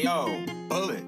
yo, bullet.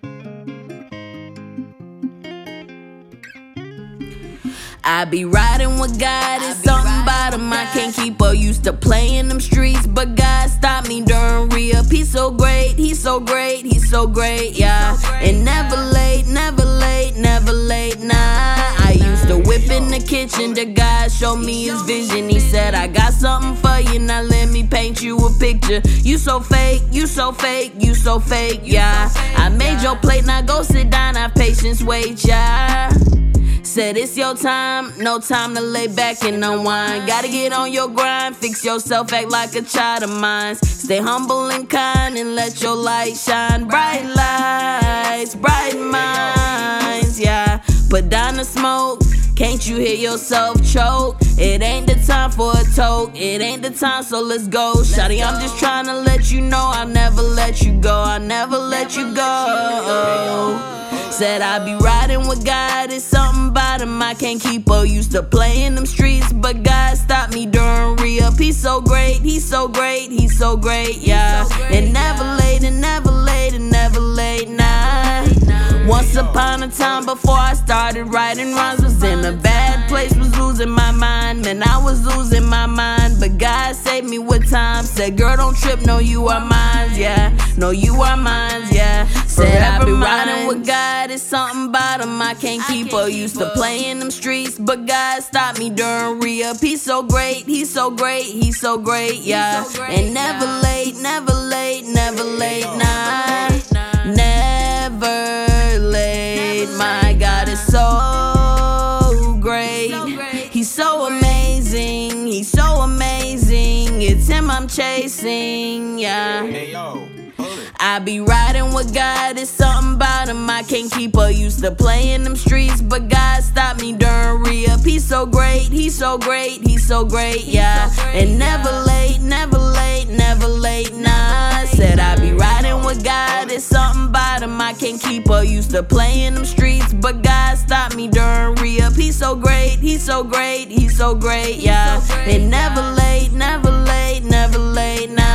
I be riding with God, it's something about him I can't keep up. Used to play in them streets, but God stopped me during re-up. He's so great, he's so great, he's so great, yeah. And never late, never late, never late, nah. I used to whip in the kitchen, the God showed me his vision. He said, I got something for you, now let me paint you a picture. You so fake, you so fake, you so fake, yeah. I made your plate, now go sit down, have patience, wait, yeah. Said it's your time, no time to lay back and unwind. Gotta get on your grind, fix yourself, act like a child of mine. Stay humble and kind and let your light shine. Bright lights, bright minds, yeah. Put down the smoke, can't you hear yourself choke? It ain't the time for a toke, it ain't the time, so let's go. Shawty, I'm just trying to let you know I'll never let you go, I'll never let you go. Said I be riding with God, it's something about him I can't keep up. Used to play in them streets, but God stopped me during re-up. He's so great, he's so great, he's so great, yeah. And never late, and never late, and never late, nah. Once upon a time before I started writing rhymes, was in a bad place, was losing my mind. Man, I was losing my mind, but God saved me with time. Said, girl, don't trip, no, you are mine, yeah. No, you are mine, yeah. Said I be riding with God, it's something about him I can't keep up. Used to play in them streets, but God stopped me during re-up. He's so great, he's so great, he's so great, yeah. And never late, never late, never late, nah. Never late, my God is so great. He's so amazing, he's so amazing. It's him I'm chasing, yeah. Hey, yo, bullet. I be riding with God, it's something about him I can't keep up. Used to play in them streets, but God stopped me during re-up. He's so great, he's so great, he's so great, yeah. And never late, never late, never late, nah. Said I be riding with God, it's something about him I can't keep up. Used to play in them streets, but God stopped me during re-up. He's so great, he's so great, he's so great, yeah. And never late, never late, never late, nah.